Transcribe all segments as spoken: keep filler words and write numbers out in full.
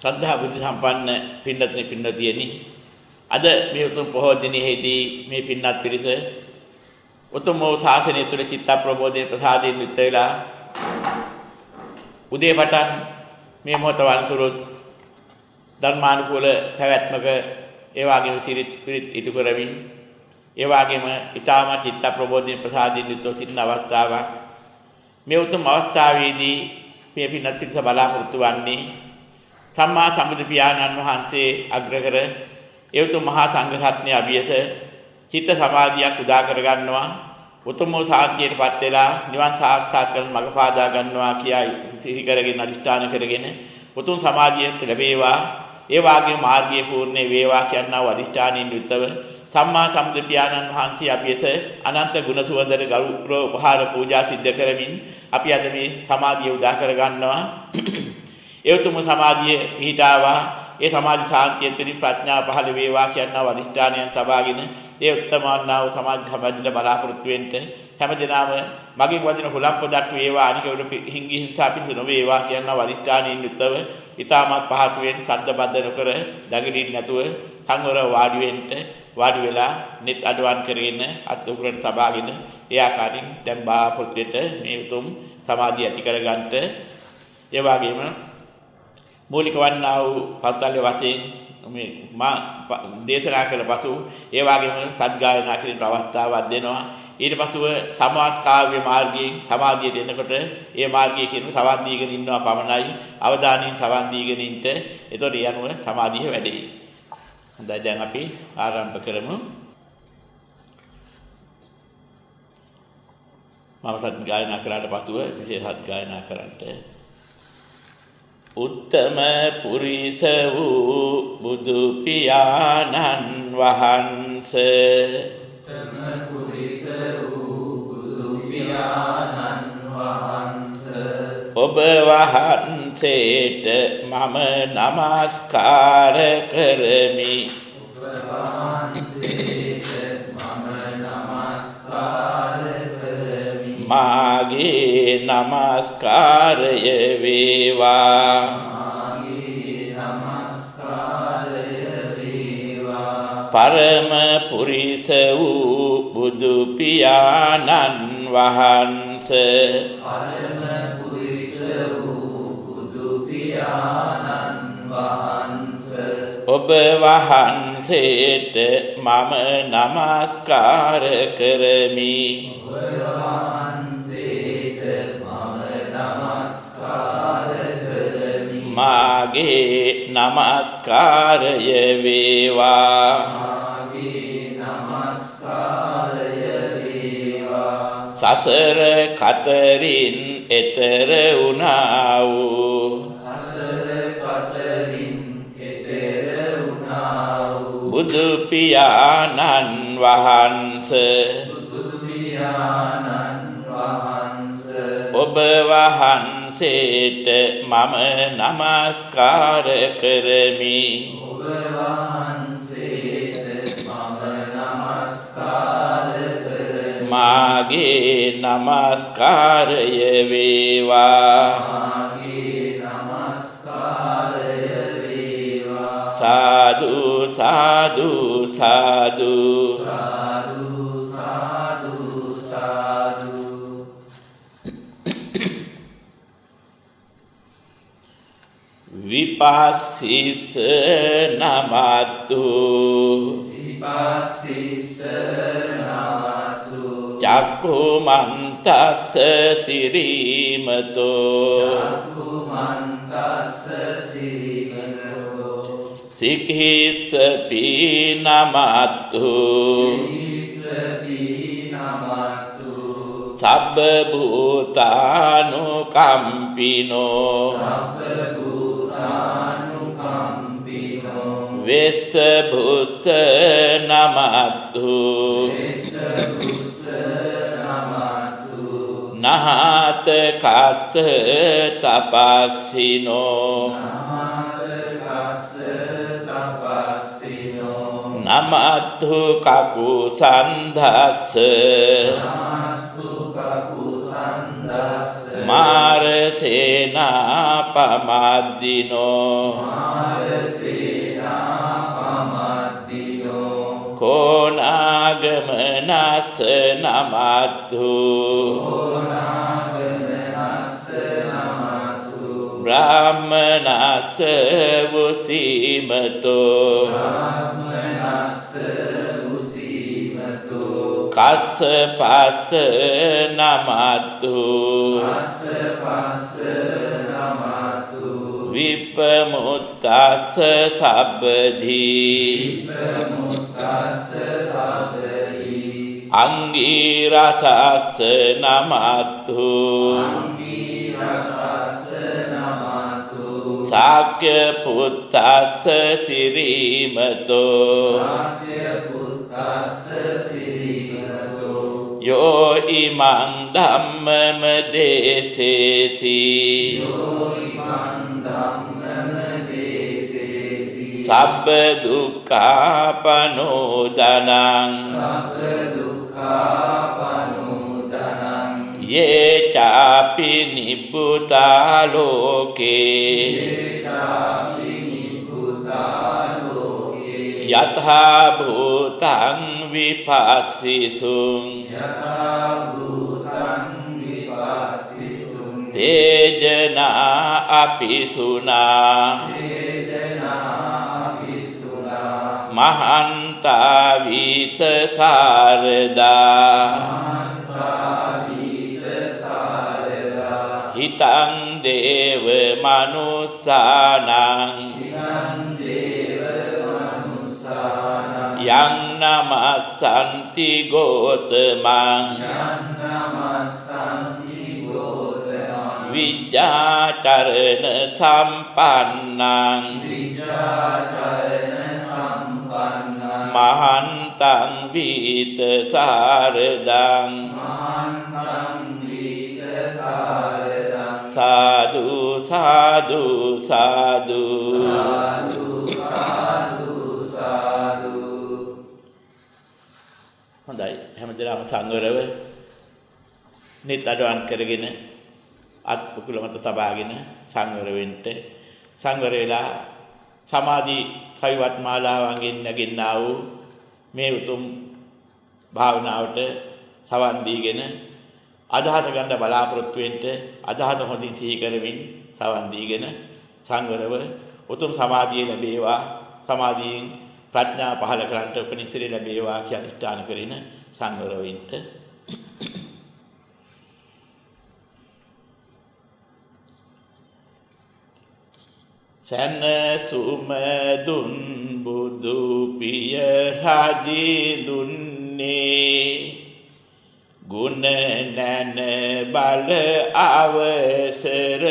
ශ්‍රද්ධා බුද්ධ සම්පන්න පින්නත්නි පින්නතියනි අද මේ උතුම් පොහොය දිනෙහිදී මේ පින්නත් පිරිස උතුම් වූ ශාසනය තුළ චිත්ත ප්‍රබෝධයෙන් ප්‍රසාදයෙන් යුක්ත වෙලා උදේ පටන් මේ මොහොත වන්තුරු ධර්මානුකූල පැවැත්මක ඒ වගේම සිරිත් පිරිත් ඉටු කරමින් ඒ වගේම ඊටම චිත්ත ප්‍රබෝධයෙන් ප්‍රසාදයෙන් යුක්ත සිටින අවස්ථාවක් මේ උතුම් අවස්ථාවේදී මේ පින්නත් පිරිස බලාපොරොත්තු වන්නේ සම්මා සම්බුදු පියාණන් වහන්සේ අග්‍ර කර ඒ උතුම් මහා සංඝ රත්නයේ අභියස චිත්ත සමාධියක් උදා කර ගන්නවා උතුම් වූ සාන්තියටපත් වෙලා නිවන් සාක්ෂාත් කරන මඟ පාදා ගන්නවා කියයි සිහි කරගෙන අදිෂ්ඨාන කරගෙන උතුම් සමාධිය ලැබේවා ඒ වාගේ මාර්ගයේ පූර්ණේ වේවා කියනා අදිෂ්ඨානින් යුක්තව සම්මා සම්බුදු පියාණන් වහන්සේ අභියස අනන්ත ගුණ සුවඳට ගෞරව උපහාර පූජා සිද්ධ කරමින් අපි අද මේ සමාධිය උදා කර ගන්නවා ඒ උතුම් සමාධිය පිහිටාවා ඒ සමාධි ශාන්තිය තුළින් ප්‍රඥා පහළ වේවා කියනා අදිෂ්ඨානයන් තබාගෙන ඒ උත්තමවන්නා වූ සමාධි සමාධිල බලාපොරොත්තු වෙන්න හැමදෙනාම මගින් වදින හුලම් පොදක් වේවා අනිකවල හිංගි හිංසා පිණිස නොවේවා කියනා අදිෂ්ඨානයෙන් යුක්තව ඊටමත් පහත් වෙන්න සද්ද බද්ද නොකර දඟලින් නැතුව සංවර වාඩි වෙන්න වාඩි වෙලා නිත් අඩවන් කරගෙන අත් උගුරට තබාගෙන ඒ ආකාරයෙන් දැන් බලාපොරොත්තු වෙන්න මේ උතුම් සමාධිය ඇති කරගන්නට ඒ වගේම මූලික වන්නා වූ පෞද්ගල්‍ය වශයෙන් මේ මා දේශනා කළ පසු ඒ වගේම සත්ගායනා කිරීමට අවස්ථාවක් දෙනවා ඊට පසුව සමාත් කාව්‍ය මාර්ගයෙන් සමාධියට එනකොට ඒ මාර්ගයේ කියන සවන් දීගෙන ඉන්නවා පමණයි අවධානයෙන් සවන් දීගෙන ඉන්න එතකොට ඒ අනුව සමාධිය වැඩි. හොඳයි දැන් අපි ආරම්භ කරමු. මම සත්ගායනා කරාට පසුව විශේෂ සත්ගායනා කරන්නට උත්තම පුරිස වූ බුදු පියාණන් වහන්සේ උත්තම පුරිස වූ බුදු පියාණන් වහන්සේ ඔබ වහන්සේට මම නමස්කාර කරමි ඔබ වහන්සේට මම නමස්කාර කරමි මාගේ නමස්කාරය වේවා මාගේ නමස්කාරය වේවා පරම පුරිස වූ බුදු පියාණන් වහන්සේ පරම පුරිස වූ බුදු පියාණන් වහන්සේ ඔබ වහන්සේට මම නමස්කාර කරමි ඔබ වහන්සේට මම නමස්කාර කරමි මාගේ නමස්කාරය වේවා මාගේ නමස්කාරය වේවා සසර කතරින් එතර වුණා වූ සසර කතරින් එතෙර වුණා වූ බුදු පියාණන් වහන්සේ බුදු පියාණන් වහන්සේ ඔබ වහන්සේට මම නමස්කාර කරමි ඔබ වහන්සේට මම නමස්කාර කරමි මාගේ නමස්කාරය වේවා මාගේ නමස්කාරය වේවා සාදු සාදු සාදු සාදු සාදු සාදු විපස්සිත නමතු විපස්සිස නමතු චක්ඛුමන්තස්ස සිරීමතෝ චක්ඛුමන්තස්ස සිරිමතෝ සික්ඛිස්ස පීනමතු සිරිස්සපි නමතු සබ්බ භූතානුකම්පිනෝ සබ්බ භූතානුකම්පිනෝ වෙස්ස භූත නමතු වෙස්සබුස්ස නමතු නහත කස්ස තපස්සිනෝ නමතකස්ස තපස්සිනෝ නමතු කකු සන්ධස්ස නමස්තු කකුසන්දස්ස මාරසේනා පමද්දිනෝ මාරසේනා පමද්දිනෝ කෝනාගමනස්ස නමත්තු කෝනාගමනස්ස නමතු බ්‍රාහ්මනස්ස වුසීමතෝ බ්‍රාහ්මනස්ස වුසීමතෝ කස්ස පස්ස නමත්තු අස්ස පස්ස නමතු විපමුත්තස්ස සබ්බදී විපමුත්තස්ස සබ්බදී අංගීරසස්ස නමත්තු අංගී රසස්ස නමතු සාක්‍ය පුත්තස්ස සිරීමතෝ සාක්‍ය පුත්තස්ස සිරීමතෝ යෝ ඉමං ධම්මම දේසේසි යෝ ඉමං ධම්මම දේසේසි සබ්බ දුක්ඛාපනෝදනං සබ්බ දුක්ඛාපනෝදනං යේ චාපි නිබ්බුතා ලෝකේ ඒකාපි නිබ්බුතා ලෝකේ යථා භූතං විපස්සිසුං යථා භූතං විපස්සිසුං තේජනා අපිසුනා වේදනා විසුනා මහන්තා විත සාරදා මහන්තාවිත සාරදා හිතං දේව මනුස්සානං විනං දේව මනුස්සානං යං නමස්සන්ති ගෝතමං යන්නමස්සන්ති ගෝතමං විජ්ජාචරණ සම්පන්නං විජාචරණ සම්පන්නං මහන්තං විත සාරදං මහන්තං විත සාරදං සාදු සාදු සාදු සාදු සාදු සාදු හොඳයි හැමදෙනාම සංවරව නිත් අඩවන් කරගෙන අත් පුකුල මත තබාගෙන සංවර වෙන්න සංවර වෙලා සමාධි කවිවත් මාලාවන්ගෙන් නැගින්නා වූ මේ උතුම් භාවනාවට සවන් දීගෙන අදහස ගන්න බලාපොරොත්තු වෙන්න අදහස හොඳින් සිහි කරමින් සවන් දීගෙන සංවරව උතුම් සමාධිය ලැබේවා සමාධියෙන් ප්‍රඥා පහල කරන්නට උපනිශ්‍රේ ලැබේවා කියලා අධිෂ්ඨාන කරගෙන සංවර වෙන්න සැනසුම දුන් බුදු පිය රජි දුන්නේ ගුණ නැන බල අවසර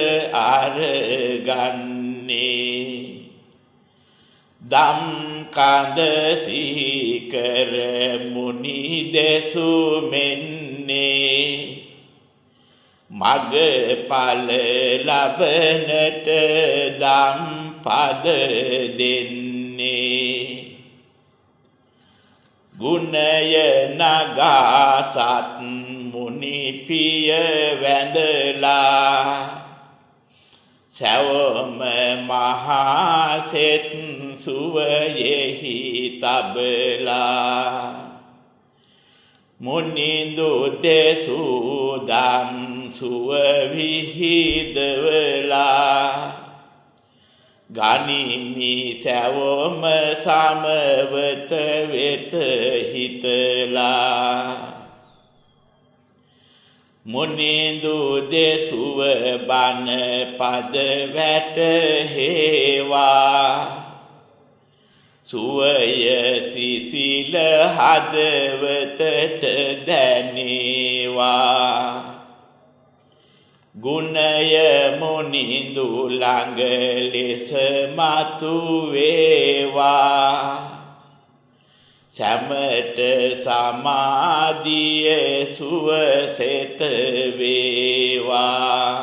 අරගන්නේ දම් කඳ සිහි කර මුනි දෙසු මෙන්නේ මග ඵල ලබනට දම් පද දෙන්නේ ගුණය නගා සත් මුනි පිය වැඳලා සවම මහා සෙත් සුවයෙහි තබලා මුනිඳු දෙසුදම් සුව විහිදවලා ගනිමි සවම සමවත වෙත හිතලා මුනිඳු දෙසුව බණ පද වැටහෙවා සුවය සිසිල හදවතට දැනේවා ගුණය මුනිඳු ළඟ ලෙස මතු වේවා සමට සමාධිය සුවසෙත වේවා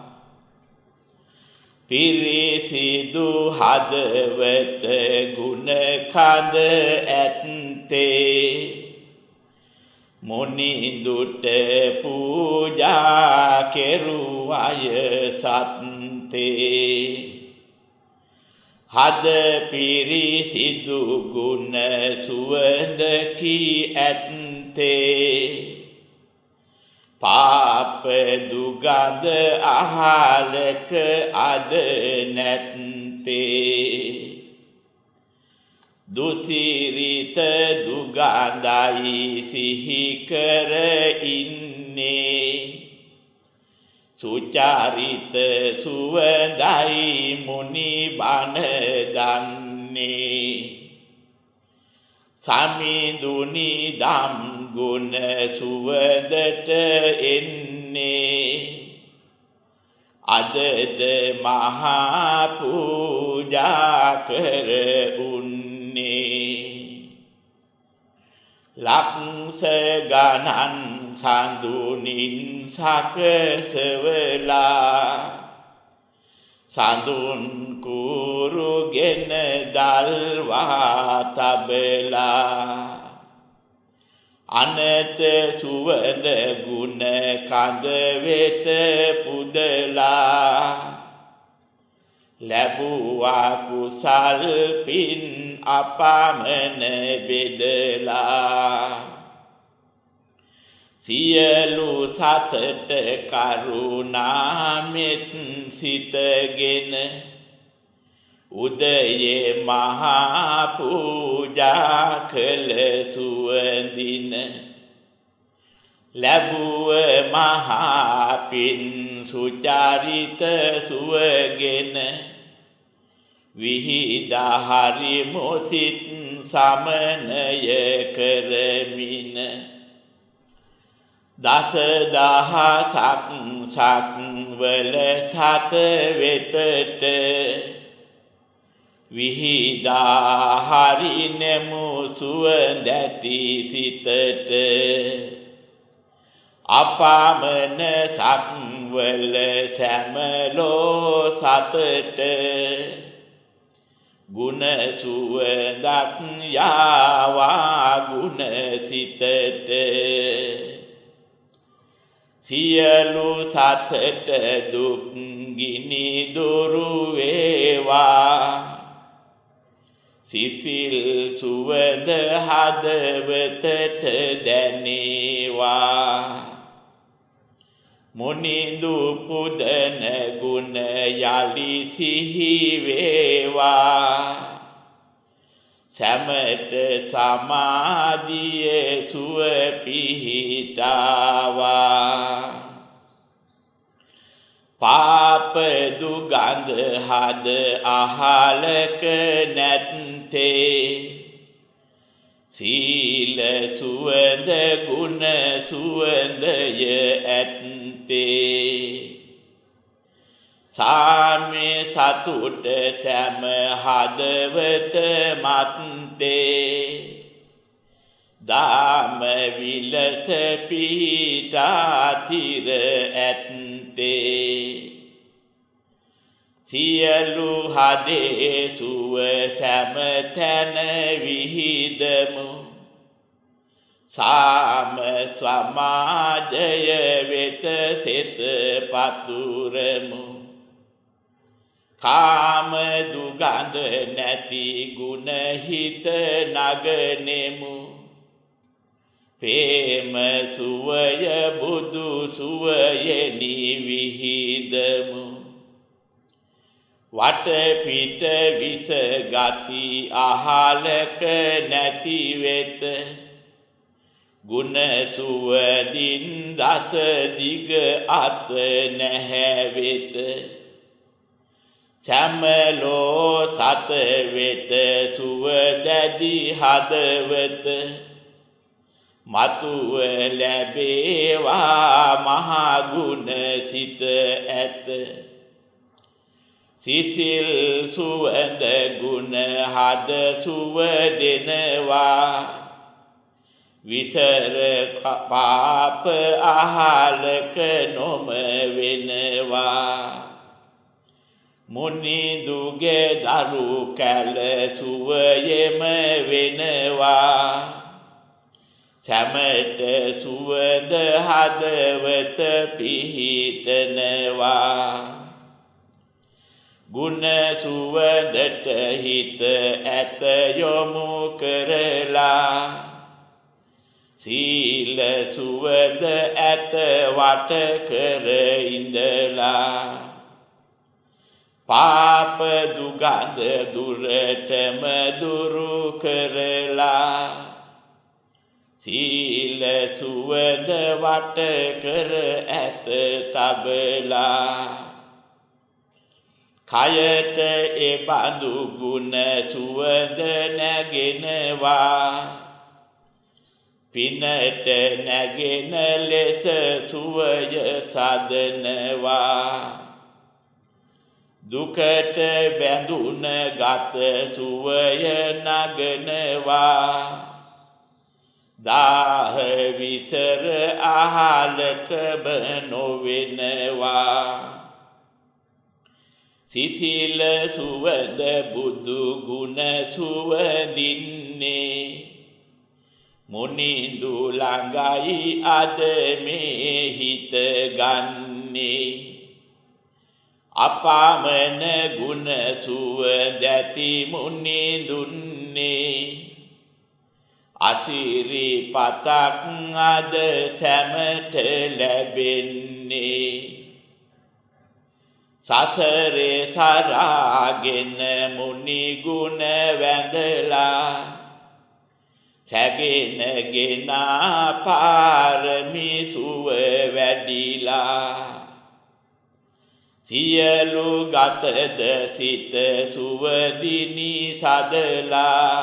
පිරිසිදු හදවත ගුණ කඳ ඇත්තේ මුනිඳුට පූජා කෙරුවය සත්තේ හද පිරිසිදු ගුණ සුවඳ කී ඇත්තේ පාප දුගඳ අහලක අද නැත්තේ දුසිරිත දුගඳයි සිහි කර ඉන්නේ සුචාරිත සුවඳයි මුනි බණ දන්නේ සමිඳුනි දම් ගුණ සුවඳට එන්නේ අදද මහා පූජා කර උන්නේ ලක්ෂ ගණන් සඳුනින් සකසවලා සඳුන් කුරුගෙන දල්වා තබලා අනත සුවඳ ගුණ කඳ වෙත පුදලා ලැබුවා කුසල් පින් අපමණ බෙදලා සියලු සතට කරුණාමෙත් සිතගෙන උදයේ මහා පූජා කළ සුවඳින ලැබුව මහා පින් සුචාරිත සුවගෙන විහිදා හරි මොසිත සමනය කරමින දස දහසක් සක්වල සත වෙතට විහිදා හරි නෙමු සුවඳැති සිතට අපමණ සක්වල සැමලෝ සතට ගුණ සුවඳක් යාවා ගුණ සිතට සියලු සතට දුක් ගිනි දුරු වේවා සිසිල් සුවඳ හදවතට දැනේවා මුනිඳු පුදන ගුණ යලි සිහි වේවා සමට සමාධිය සුව පිහිටාවා පාප දුගඳ හද අහලක නැත්තේ සීල සුවඳ ගුණ සුවඳය ඇත්තේ සාමේ සතුට සැම හදවත මත්තේ දාම විලස පිහිටා තිර ඇත්තේ සියලු හදේ සුව සැම තැන විහිදමු සාම සමාජය වෙත සිත පතුරමු කාම දුගඳ නැති ගුණ හිත නගනෙමු ප්‍රේම සුවය බුදු සුවයෙනි විහිදමු වට පිට විස ගති අහලක නැති වෙත ගුණ සුවදින් දස දිග අත නැහැ වෙත සැමලෝ සත වෙත සුවදැදි හදවත මතුව ලැබේවා මහා ගුණ සිත ඇත සිසිල් සුවඳ ගුණ හද සුව දෙනවා විසර පාප අහලක නොම වෙනවා මුනිඳුගේ දරු කැල සුවයෙම වෙනවා සැමට සුවඳ හදවත පිහිටනවා ගුණ සුවඳට හිත ඇත යොමු කරලා සීල සුවඳ ඇත වට කර ඉඳලා පාප දුගඳ දුරටම දුරු කරලා සීල සුවඳ වට කර ඇත තබලා කයට එබඳු ගුණ සුවඳ නැගෙනවා පිනට නැගෙන ලෙස සුවය සදනවා දුකට බැඳුන ගත සුවය නගනවා දාහ විතර අහලක නොවෙනවා සිසිල සුවඳ බුදු ගුණ සුවඳින්නේ මුනිඳු ළඟයි අද මේ හිත ගන්නේ අපාමන ගුණ සුවඳති මුනිඳුන්නේ අසිරි පතක් අද සැමට ලැබෙන්නේ සසරේ සරාගෙන මුනි ගුණ වැඳලා රැගෙන ගෙනා පාරමී සුව වැඩිලා සියලු ගතද සිත සුවදිනි සදලා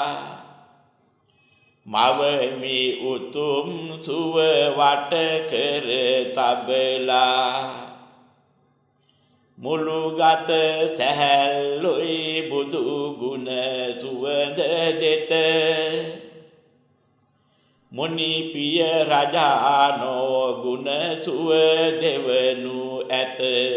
මවමි උතුම් සුව වට කර තබලා මුළු ගත සැහැල්ලුයි බුදු ගුණ සුවඳ දෙත මුනි පිය රජානෝ ගුණ සුව දෙවනු ඇත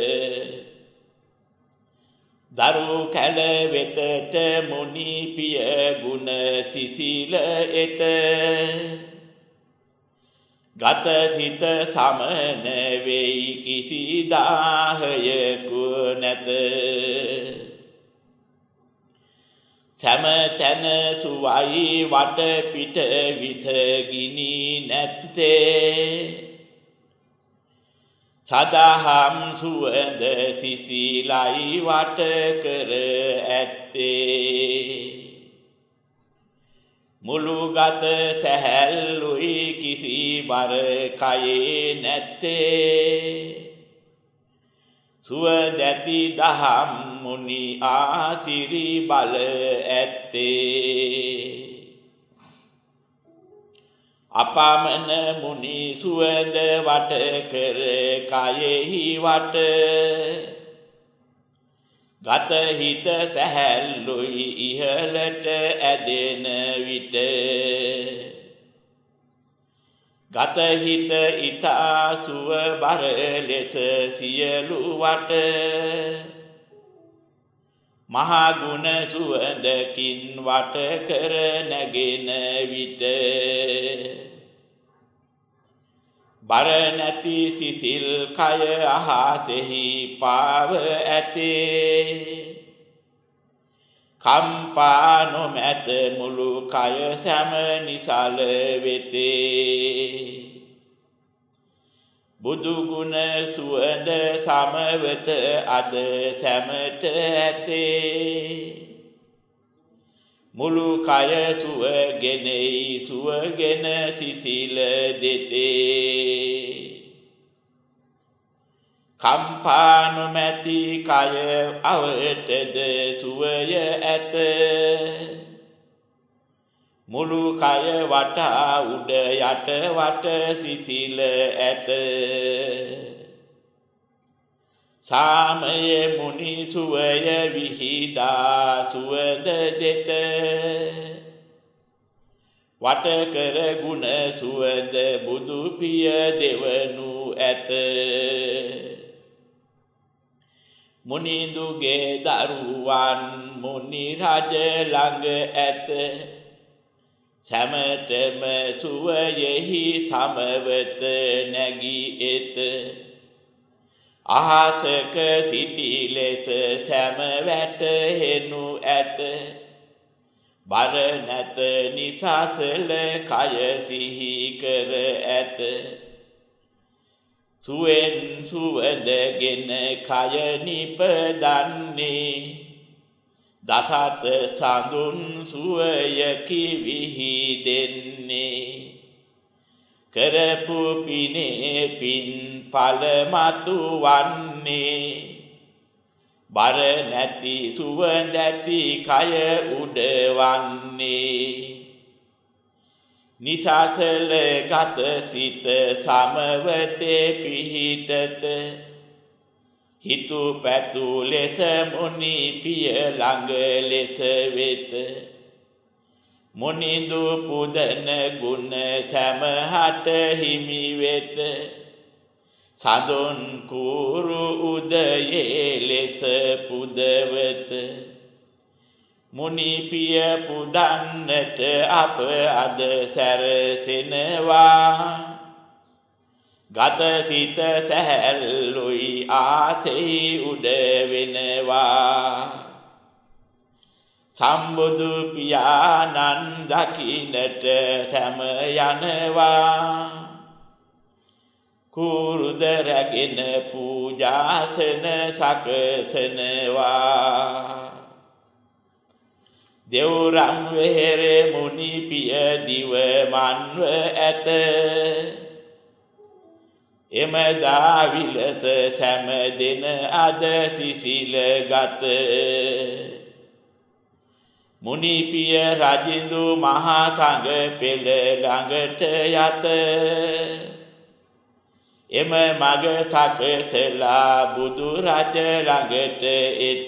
දරු කැල වෙතට මුනි පිය ගුණ සිසිල එත ගත සිත සමන වෙයි කිසි දාහයකු නැත සෑම තැන සුවයි වට පිට විසගිනි නැත්තේ සදහම් සුවඳ සිසිලයි වට කර ඇත්තේ මුළු ගත සැහැල්ලුයි කිසි බර කයේ නැත්තේ සුවඳැති දහම් මුනි ආසිරි බල ඇත්තේ අපාමන මුනි සුවඳ වට කර කයෙහි වට ගත හිත සැහැල්ලුයි ඉහළට ඇදෙන විට ගත හිත ඉතා සුව බර ලෙස සියලු වට මහා ගුණ සුවඳකින් වට කර නැගෙන විට බර නැති සිසිල් කය අහසෙහි පාව ඇතේ කම්පා නොමැත මුළු කය සැම නිසල වෙතේ බුදු ගුණ සුවඳ සමවත අද සැමට ඇතේ මුළු කය සුවගෙනයි සුවගෙන සිසිල දෙතේ කම්පා නොමැති කය අවටද සුවය ඇත මුළු කය වටා උඩ යට වට සිසිල ඇත සාමය මුනි සුවය විහිදා සුවඳ දෙත වට කර ගුණ සුවඳ බුදු පිය දෙවනු ඇත මුනිඳුගේ දරුවන් මුනි රජ ළඟ ඇත සැමටම සුවයෙහි සමවත නැගී එත අහසක සිටි ලෙස සැම වැටහෙනු ඇත බර නැත නිසසල කය සිහි කර ඇත සුවෙන් සුවඳගෙන කය නිපදන්නේ දසත සඳුන් සුවයකි විහිදෙන්නේ කරපු පිනේ පින් පළමතු වන්නේ බර නැති සුවඳැති කය උඩවන්නේ නිසසල ගත සිත සමවතේ පිහිටත හිතු පැතු ලෙස මුනි පිය ළඟ ලෙස වෙත මුනිඳු පුදන ගුණ සමහට හිමි වෙත සඳුන් කුරු උදයේ ලෙස පුදවත මුනි පිය පුදන්නට අප අද සැරසෙනවා ගත සිත සැහැල්ලුයි ආසෙහි උඩ වෙනවා සම්බුදු පියාණන් දකින්නට සැම යනවා කුරුද රැගෙන පූජාසන සකසනවා දෙව්රම් වෙහෙරේ මුනි පිය දිව මන්ව ඇත එමදා විලස සැම දෙන අද සිසිල ගත මුනි පිය රජින්දු මහා සංඝ පෙළ ළඟට යත එම මග සකසලා බුදු රජ ළඟට එත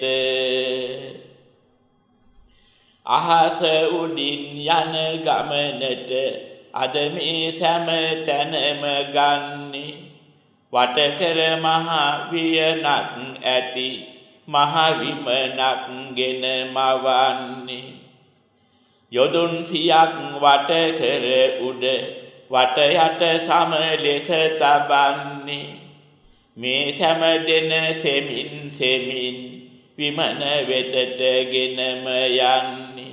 අහස උඩින් යන ගමනට අද මේ සෑම තැනම ගන්නේ වට කර මහා වියනක් ඇති මහා විමනක් ගෙන මවන්නේ යොදුන් සියක් වට කර උඩ වට යට සම ලෙස තබන්නේ මේ සෑම දෙන සෙමින් සෙමින් විමන වෙතට ගෙනම යන්නේ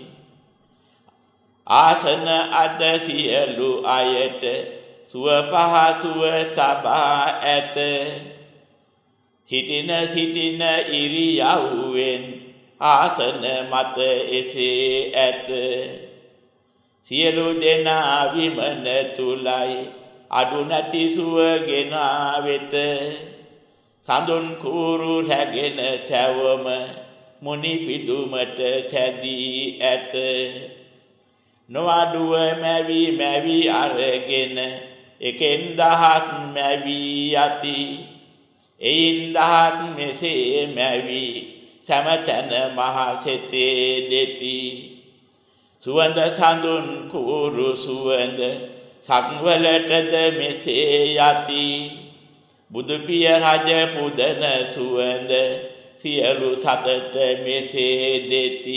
ආසන අද සියලු අයට සුව පහසුව තබා ඇත සිටින සිටින ඉරියව්වෙන් ආසන මත එසේ ඇත සියලු දෙනා විමන තුලයි අඩු නැති සුව ගෙනා වෙත සඳුන් කුරු රැගෙන සැවම මුනි පිදුමට සැදී ඇත නොඅඩුව මැවි මැවි අරගෙන එකෙන් දහස් මැවි යති එයින් දහස් මෙසේ මැවි සමතන මහ සෙතේ දෙති සුවඳ සඳුන් කුරු සුවඳ සංවලටද මෙසේ යති බුදු පිය රජ පුදන සුවඳ සියලු සතට මෙසේ දෙති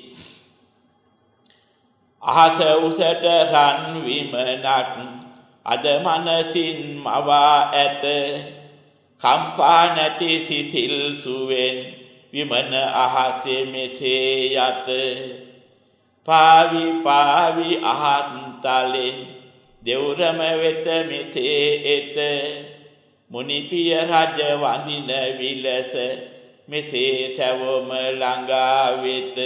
අහස උසට රන් විමනක් අද මනසින් මවා ඇත කම්පා නැති සිසිල් සුවෙන් විමන අහසේ මෙසේ යත පාවි පාවි අහන්තලෙන් දෙව්රම වෙත මෙසේ එත මුනි පිය රජ වඳින විලස මෙසේ සැවොම ළඟා වෙත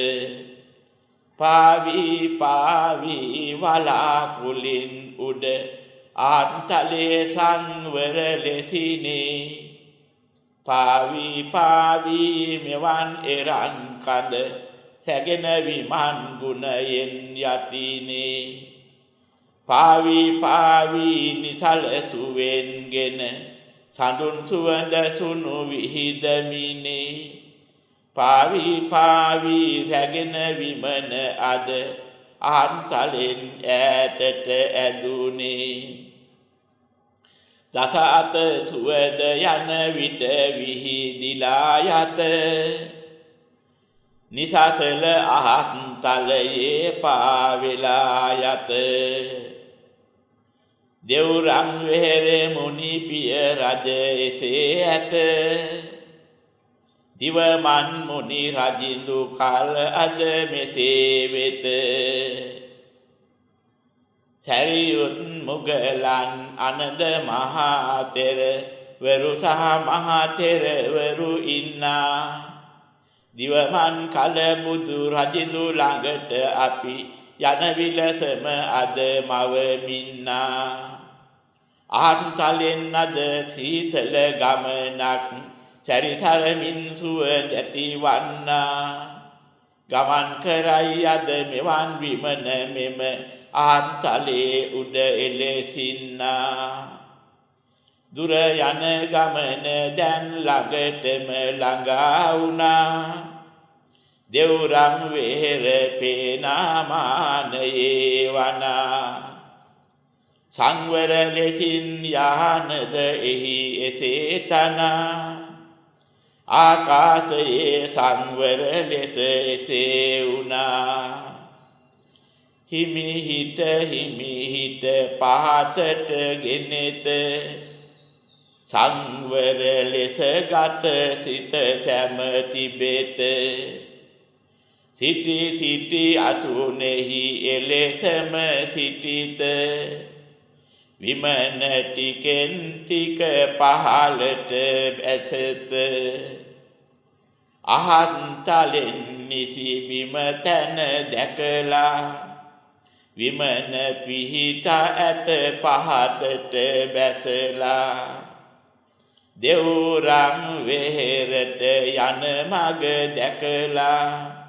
පාවි පාවි වලාකුලින් උඩ ආන්තලේ සංවර ලෙසිනේ පාවි පාවි මෙවන් එරන් කඳ හැගෙන විමන් ගුණයෙන් යතිනේ පාවි පාවි නිසල සුවෙන්ගෙන සඳුන් සුවඳ සුණු විහිදමිනේ පාවි පාවි රැගෙන විමන අද අහන්තලෙන් ඈතට ඇදුනේ දස අත සුවඳ යන විට විහිදිලා යත නිසසල අහත් තලයේ පාවෙලා යත දෙව්රම් වෙහෙරේ මුනි පිය රජ එසේ ඇත දිවමන් මුනි රජින්දු කල අද මෙසේ වෙත සැරියුත් මුගලන් අනද මහා තෙර වරු සහ මහා තෙර වරු ඉන්නා දිවමන් කල බුදු රජින්දු ළඟට අපි යන විලසම අද මවමින්නා අහන්තලෙන් අද සීතල ගමනක් සැරිසරමින් සුවඳ ඇතිවන්නා ගමන් කරයි අද මෙවන් විමන මෙම අහන්තලේ උඩ එලෙසින්නා දුර යන ගමන දැන් ළඟටම ළඟා වුණා දෙව්රම් වෙහෙර පේනාමානයේ වනා සංවර ලෙසින් යහනද එහි එසේ තනා ආකාශයේ සංවර ලෙස එසේ වුණා හිමි හිට හිමි හිට පහතට ගෙනෙත සංවර ලෙස ගත සිත සැම තිබෙත සිටි සිටි අතුනෙහි එලෙසම සිටිත විමන ටිකෙන් ටික පහලට බැසත අහන්තලෙන් නිසි බිම තැන දැකලා විමන පිහිට ඇත පහතට බැසලා දෙව්රම් වෙහෙරට යන මග දැකලා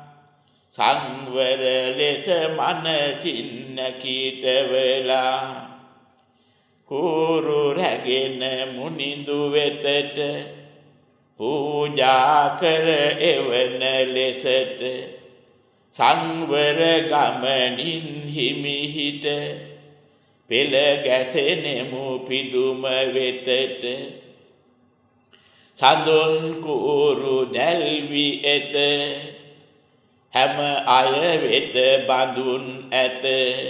සංවර ලෙස මනසින් නැකිටවලා කුරු රැගෙන මුනිඳු වෙතට පූජා කර එවන ලෙසට සංවර ගමනින් හිමි හිට පෙළ ගැසෙනෙමු පිදුම වෙතට සඳුන් කුරු දැල්වි එත හැම අය වෙත බඳුන් ඇත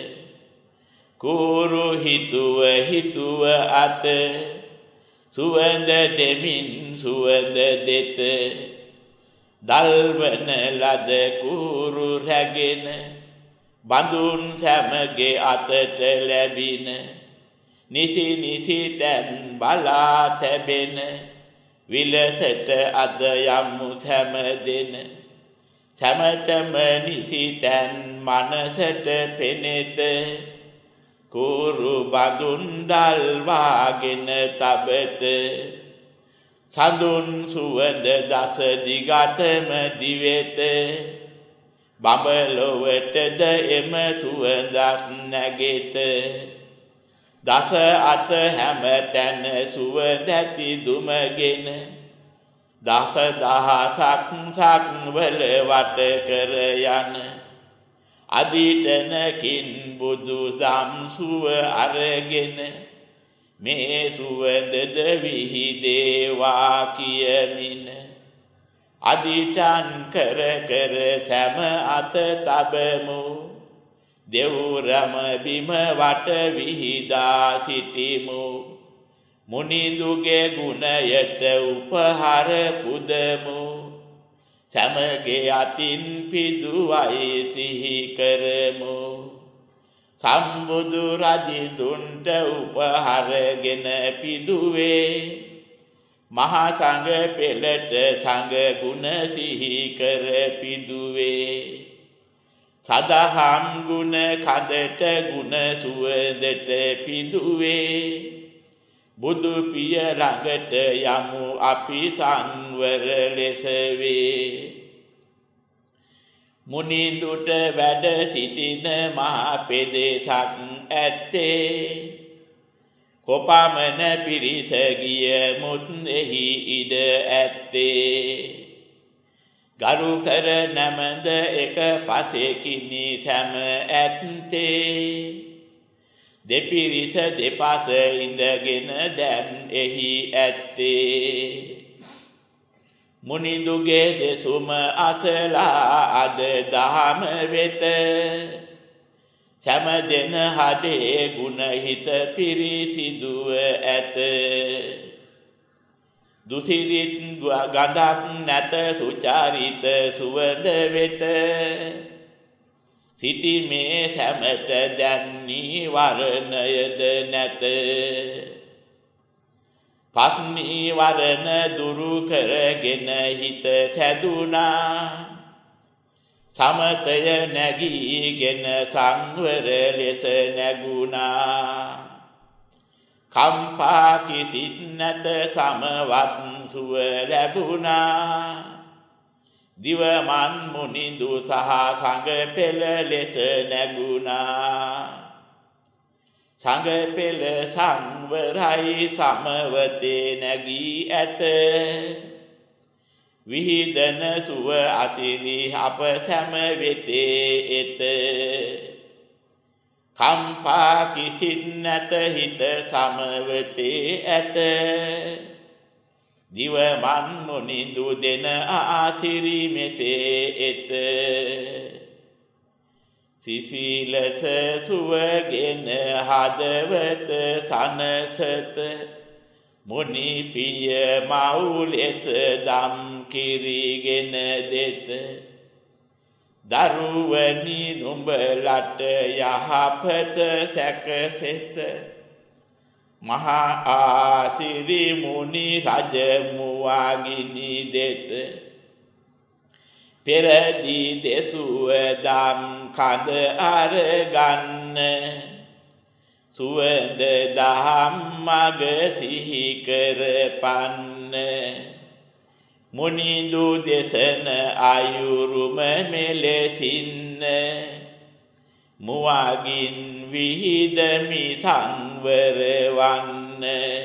කුරු හිතුව හිතුව අත සුවඳ දෙමින් සුවඳ දෙත දල්වන ලද කුරු රැගෙන බඳුන් සැමගේ අතට ලැබින නිසි නිසි තැන් බලා තැබෙන විලසට අද යමු සැම දෙන සැමටම නිසි තැන් මනසට පෙනෙත කුරු බඳුන් දල්වාගෙන තබත සඳුන් සුවඳ දස දිගටම දිවෙත බඹලොවටද එම සුවඳක් නැගෙත දස අත හැම තැන සුවඳ ඇති දුමගෙන දස දහසක් සක්වල වට කර යන අදිටනකින් බුදු දම් සුව අරගෙන මේ සුවඳද විහිදේවා කියමින අදිටන් කර කර සැම අත තබමු දෙව්රම බිම වට විහිදා සිටිමු මුනිඳුගේ ගුණයට උපහාර පුදමු සැමගේ අතින් පිදුවයි සිහි කරමු සම්බුදු රජිඳුන්ට උපහාරගෙන පිදුවේ මහා සංඝ පෙළට සංඝ ගුණ සිහි කර පිදුවේ සදහම් ගුණ කඳට ගුණ සුවඳට පිදුවේ බුදු පිය ළඟට යමු අපි සංවර ලෙස වේ මුනිඳුට වැඩ සිටින මහා පෙදෙසක් ඇත්තේ කොපමණ පිරිස ගිය මුත් එහි ඉඩ ඇත්තේ ගරු කර නැමද එක පසෙකිනි සැම ඇත්තේ දෙපිරිස දෙපස ඉඳගෙන දැන් එහි ඇත්තේ මුනිඳුගේ දෙසුම අසලා අද දහම වෙත සෑම දෙන හදේ ගුණ හිත පිරිසිදුව ඇත. දුසිරිත් ගඳක් නැත සුචරිත සුවඳ වෙත සිටි මේ සැමට දැන් නීවරණයද නැත. පස් නීවරණ දුරු කරගෙන හිත සැදුනා සමතය නැගීගෙන සංවර ලෙස නැගුණා. කම්පා කිසිත් නැත සමවත් සුව ලැබුණා. දිවමන් මුනිඳු සහ සංඝ පෙළ ලෙස නැගුණා. සංඝ පෙළ සංවරයි සමවතේ නැගී ඇත. විහිදන සුව අසිරි අප සැම වෙතේ එත. කම්පා කිසිත් නැත හිත සමවතේ ඇත. දිවමන් මුනිඳු දෙන ආසිරි මෙසේ එත. සිසිලස සුවගෙන හදවත සනසත මුනි පිය මවුලෙස දම් කිරිගෙන දෙත. දරුවනි නුඹලට යහපත සැකසෙත මහා ආසිරි මුනි රජ මුවාගිනි දෙත. පෙරදී දෙසුව දම් කඳ අරගන්න සුවඳ දහම් මග සිහි කරපන්න. මුනිඳු දෙසන අයුරුම මෙලෙසින්න මුවගින් විහිදමි සංවර වන්න.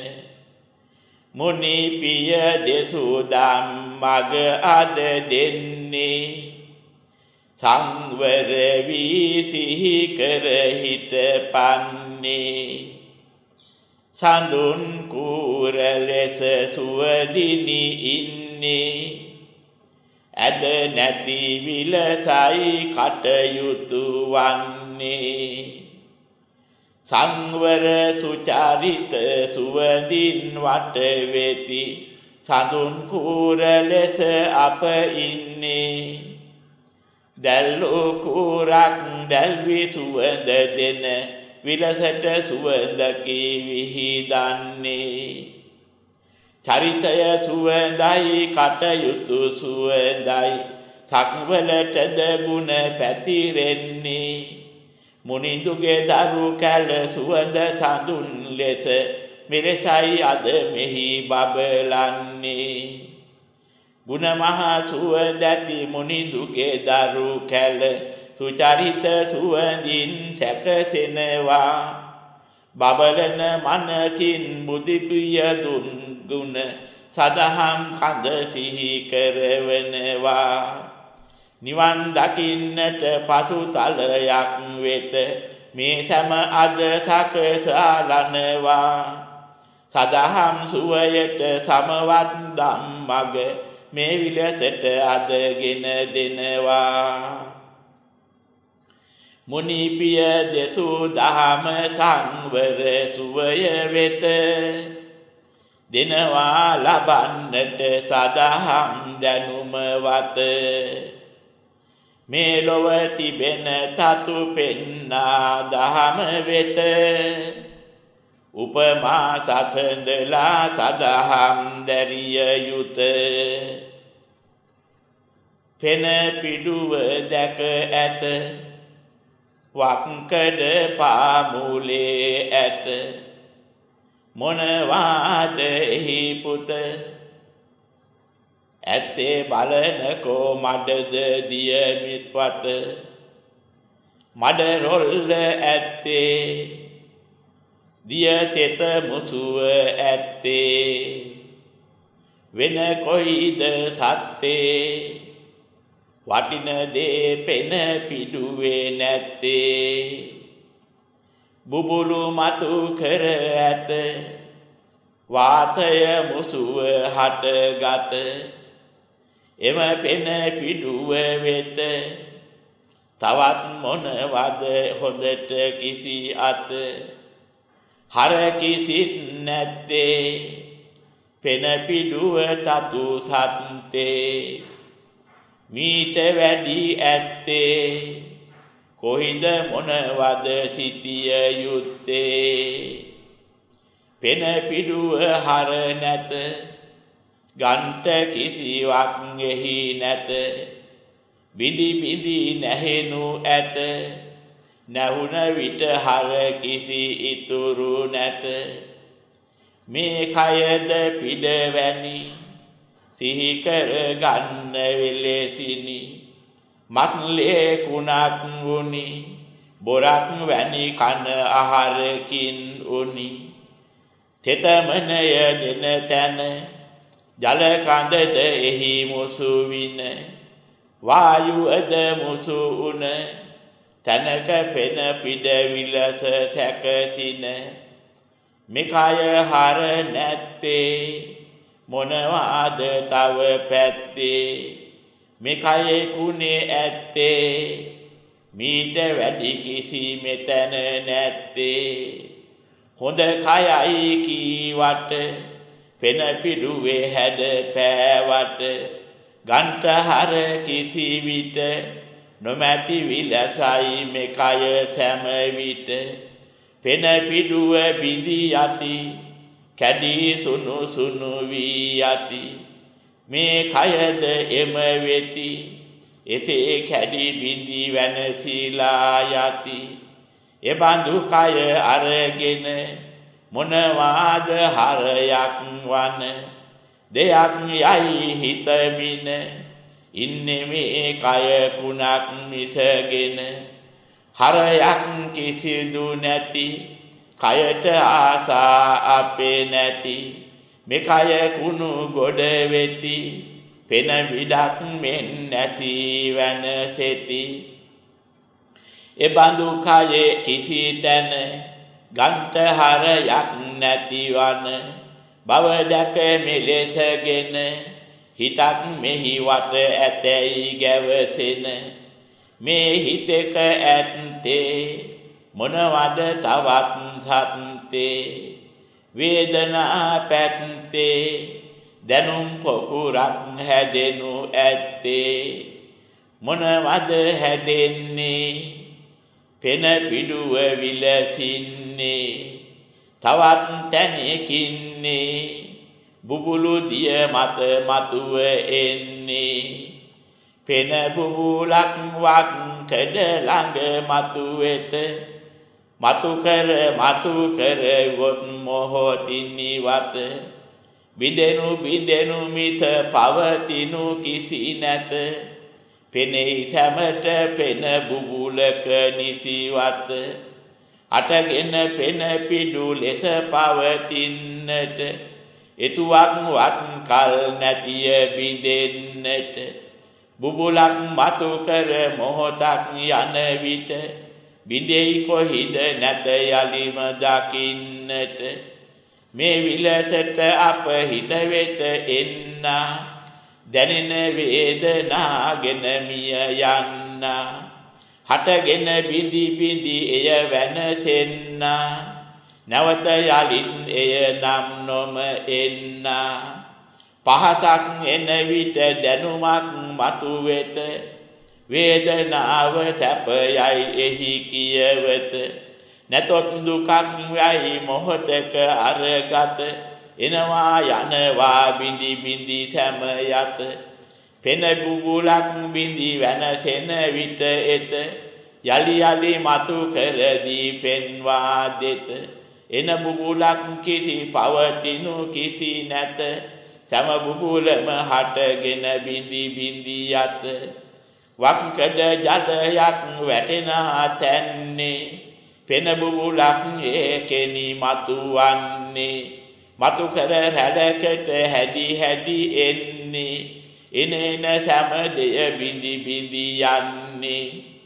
මුනි පිය දෙසුදම් මග අද දෙන්නේ සංවර වී සිහි කර හිටපන්නේ. සඳුන් කුර ලෙස සුවදිනි ඉන්නේ ඇද නැති විලසයි කටයුතු වන්නේ. සංවර සුචරිත සුවඳින් වට වෙති සඳුන් කුර ලෙස අප ඉන්නේ. දැල්ලෝ කුරක් දැල්වි සුවඳ දෙන විලසට සුවඳකි විහිදන්නේ. චරිතය සුවඳයි කටයුතු සුවඳයි සක්වලටද ගුණ පැතිරෙන්නේ. මුනිඳුගේ දරු කැල සුවඳ සඳුන් ලෙස මෙලෙසයි අද මෙහි බබලන්නේ. ගුණ මහා සුවඳැති මුනිඳුගේ දරු කැල සුචරිත සුවඳින් සැකසෙනවා. බබලන මනසින් බුදුපිය දුන් ගුණ සදහම් කඳ සිහි කරවනවා. නිවන් දකින්නට පසු තලයක් වෙත මේ සෑම අද සකසාලනවා. සදහම් සුවයට සමවත් ධම්මග මේ විලසට අදගෙන දෙනවා. මුනි පිය දෙසු දහම සංවර සුවය වෙත දෙනවා ලබන්නට සදහම් දැනුම වත. මේ ලොව තිබෙන තතු පෙන්නා දහම වෙත උපමා සසඳලා සදහම් දැරිය යුත. පෙන පිඩුව දැක ඇත වක්කඩ පාමුලේ ඇත මොනවාද එහි පුත. ඇත්තේ බලනකෝ මඩද දිය මිත්පත මඩ රොල්ල ඇත්තේ දිය තෙත මුසුව ඇත්තේ වෙන කොයිද සත්තේ වටින දේ පෙන පිඩුවේ නැත්තේ. බුබුලු මතු කර ඇත වාතය මුසුව හටගත එම පෙන පිඩුව වෙත තවත් මොනවද හොදට කිසි අත හර කිසිත් නැත්තේ පෙන පිඩුව තතු සත්තේ මීට වැඩි ඇත්තේ කොහිද මොනවද සිටිය යුත්තේ පෙන පිඩුව හර නැත ගන්ට කිසිවක් එහි නැත බිඳි බිඳි නැහෙනු ඇත නැහුන විට හර කිසි ඉතුරු නැත මේ කයද පිඩවැනි සිහි කර ගන්න වෙලෙසිනි මත්ලේ කුණක් වුනි බොරක් වැනි කන ආහාරකින් උනි තෙතමනය දෙන තැන ජල කඳද එහි මුසු වින වායුවද මුසු උන තනක පෙන පිඩ විලස සැකසින මෙකය හර නැත්තේ මොනවාද තව පැත්තේ මෙකයේ කුණේ ඇත්තේ මීට වැඩි කිසි මෙතන නැත්තේ හොඳ කයයි කීවට පෙන පිඩුවේ හැඩ පෑවට ගන්ට හර කිසි විට නොමැති විලසයි මෙකය සෑම විට පෙන පිඩුව බිඳි යති කැඩී සුණු සුණු වී යති මේ කයද එම වෙති එසේ කැඩි බිඳි වෙනසිලා යති එබඳු කය අරගෙන මොනවාද හරයක් වන දෙයක් යයි හිතමින ඉන්නේ මේ කය කුණක් මිසගෙන හරයක් කිසිදු නැති කයට ආසා අපේ නැති මෙකය කුණු ගොඩ වෙති පෙන විඩක් මෙන් නැසී වෙනසෙති එබඳු කයේ කිසි තැන ගන්ට හරයක් නැතිවන බව දැක මෙලෙසගෙන හිතක් මෙහි වට ඇතැයි ගැවසෙන මේ හිතක ඇත්තේ මොනවද තවත් සත්තේ වේදනා පැත්තේ දැනුම් පොකුරක් හැදෙනු ඇත්තේ මොනවද හැදෙන්නේ පෙන පිඩුව විලසින්නේ තවත් තැනකින්නේ බුබුලු දිය මත මතුව එන්නේ පෙන බුබුලක් වක් කඩ ළඟ මතු වෙත මතු කර මතු කර වොත් මොහොතින් ඉවත බිඳෙනු බිඳෙනු මිස පවතිනු කිසි නැත පෙනෙයි සැමට පෙන බුබුලක නිසිවත අටගෙන පෙන පිඩු ලෙස පවතින්නට එතුවක් වත් කල් නැතිය බිඳෙන්නට බුබුලක් මතු කර මොහොතක් යන විට බිඳෙයි කොහිද නැත යලිම දකින්නට මේ විලසට අප හිත වෙත එන්න දැනෙන වේදනාගෙන මිය යන්න හටගෙන බිඳි බිඳි එය වෙනසෙන්න නැවත යලින් එය නම් නොම එන්න පහසක් එන විට දැනුමක් මතු වෙත වේදනාව සැපයයි එහි කියවත නැතොත් දුකක් යයි මොහොතක අරගත එනවා යනවා බිඳි බිඳි සෑම යත පෙන බුබුලක් බිඳි වෙනසෙන විට එත යලි යලි මතු කර දී පෙන්වා දෙත එන බුබුලක් කිසි පවතිනු කිසි නැත සෑම බුබුලම හටගෙන බිඳි බිඳි යත වක්කඩ ජලයක් වැටෙන තැන්නේ පෙන බුබුලක් ඒකෙනි මතුවන්නේ මතු කර රැළකට හැදි හැදි එන්නේ එනේන සෑම දෙය බිඳි බිඳි යන්නේ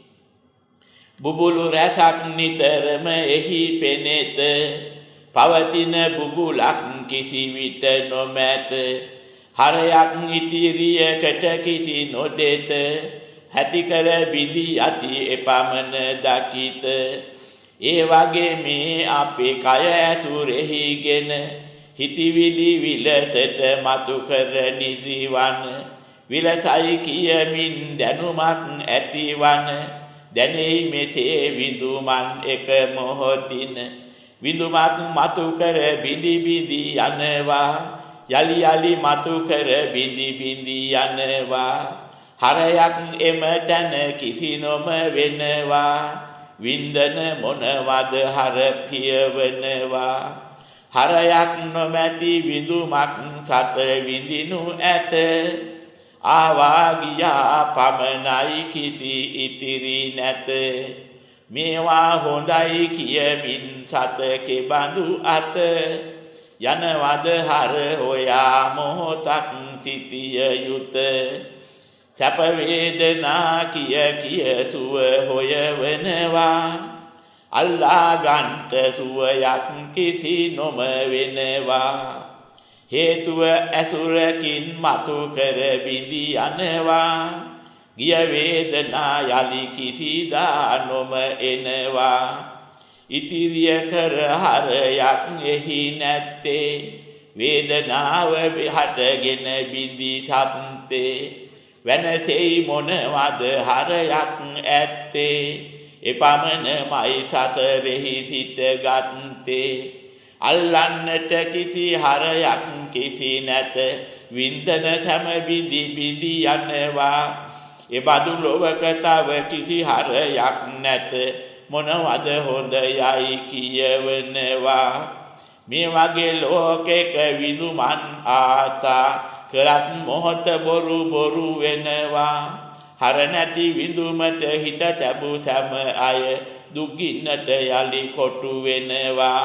බුබුලු රැසක් නිතරම එහි පෙනෙත පවතින බුබුලක් කිසි විට නොමැත හරයක් ඉතිරියකට කිසි නොදෙත හැටි කර බිඳි යති එපමණ දකිත ඒ වගේ මේ අපේ කය ඇතුරෙහිගෙන හිතවිලි විලසට මතු කර නිසිවන විලසයි කියමින් දැනුමක් ඇතිවන දැනෙයි මෙසේ විඳුමන් එක මොහොතින් විඳුමක් මතු කර බිඳි බිඳි යනවා යලි යලි මතු කර බිඳි බිඳි යනවා හරයක් එම තැන කිසි නොම වෙනවා වින්දන මොනවද හර කියවනවා හරයක් නොමැති විඳුමක් සත විඳිනු ඇත ආවා ගියා පමණයි කිසි ඉතිරි නැත මේවා හොඳයි කියමින් සත කෙබඳු අත යනවද හර හොයා මොහොතක් සිටිය යුත සැප වේදනා කිය කිය සුව හොයවනවා අල්ලා ගන්ට සුවයක් කිසි නොම වෙනවා හේතුව ඇසුරකින් මතු කර බිඳි යනවා ගිය වේදනා යලි කිසිදා නොම එනවා ඉතිරිය කර හරයක් එහි නැත්තේ වේදනාව හටගෙන බිඳි සම්තේ වෙනසෙයි මොනවද හරයක් ඇත්තේ එපමණමයි සසරෙහි සිට ගත්තේ අල්ලන්නට කිසි හරයක් කිසි නැත වින්දන සම බිඳි බිඳි යනවා එබඳු ලොවක තව කිසි හරයක් නැත මොනවද හොඳ යයි කියවනවා මේ වගේ ලෝකෙක විඳුමන් ආසා කරත් මොහොත බොරු බොරු වෙනවා හර නැති විඳුමට හිත තැබූ සෑම අය දුක්ගින්නට යලි කොටු වෙනවා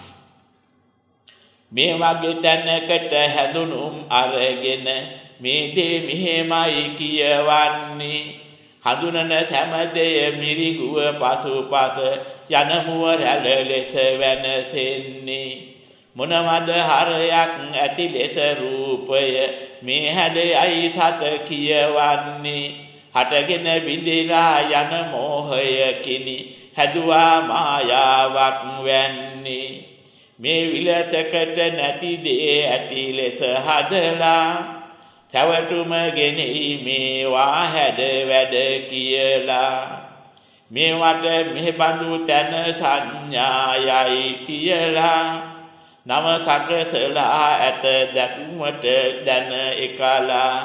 මේ වගේ තැනකට හැඳුනුම් අරගෙන මේ දේ මෙහෙමයි කියවන්නේ හඳුනන සෑම දෙය මිරිඟුව පසුපස යන මුව රැළ ලෙස වෙනසෙන්නේ මොනවද හරයක් ඇති ලෙස රූපය මේ හැඩයයි සත කියවන්නේ හටගෙන බිඳිලා යන මෝහයකිනි හැදුවා මායාවක් වැන්නේ මේ විලසකට නැති දේ ඇති ලෙස හදලා රැවටුම ගෙනෙයි මේවා හැඩ වැඩ කියලා මේවට මෙබඳු තැන සංඥායයි කියලා නම සකසලා ඇත දැකුමට දැන එකලා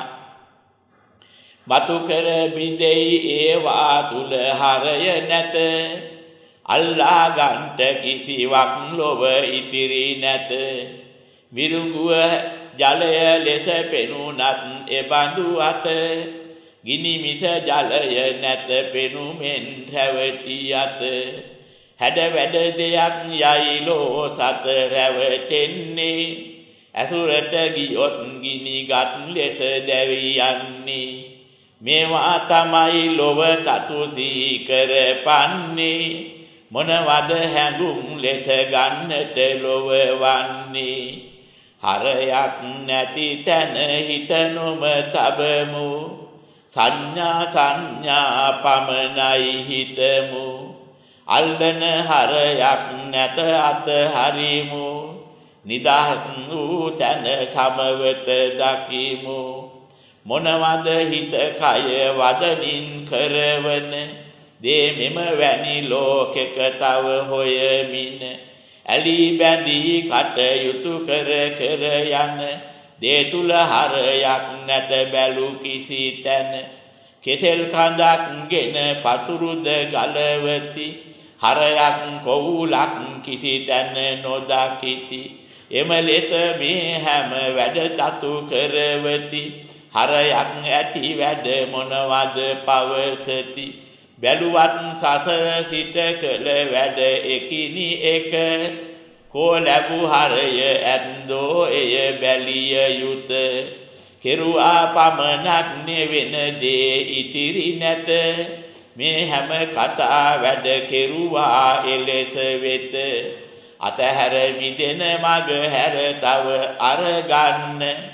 මතු කර බිඳෙයි ඒවා තුල හරය නැත අල්ලා ගන්ට කිසිවක් ලොව ඉතිරි නැත මිරිඟුව ජලය ලෙස පෙනුනත් එබඳු අත ගිනි මිස ජලය නැත පෙනුමෙන් රැවටි අත හැඩ වැඩ දෙයක් යයිලෝ සත රැවටෙන්නේ ඇසුරට ගියොත් ගිනිගත් ලෙස දැවි යන්නේ මේවා තමයි ලොව තතු සිහි කරපන්නේ මොනවද හැඟුම් ලෙස ගන්නට ලොව වන්නේ හරයක් නැති තැන හිත නොම තබමු සංඥා සංඥා පමණයි හිතමු අල්ලන හරයක් නැත අත හරිමු නිදහස් වූ තැන සමවත දකිමු මොනවද හිත කය වදනින් කරවන දේ මෙම වැනි ලෝකෙක තව හොයමින ඇලී බැඳී කටයුතු කර කර යන දේ තුල හරයක් නැත බැලු කිසි තැන කෙසෙල් කඳක් ගෙන පතුරුද ගලවති හරයක් කොවුලක් කිසි තැන නොදකිති එම ලෙස මේ හැම වැඩ තතු කරවති හරයක් ඇති වැඩ මොනවද පවතති බැලුවත් සසර සිට කළ වැඩ එකිනි එක කෝ ලැබු හරය ඇන්දෝ එය බැලිය යුත කෙරුවා පමණක් නෙවෙන දේ ඉතිරි නැත මේ හැම කතා වැඩ කෙරුවා එලෙස වෙත අතහැර මිදෙන මග හැර තව අරගන්න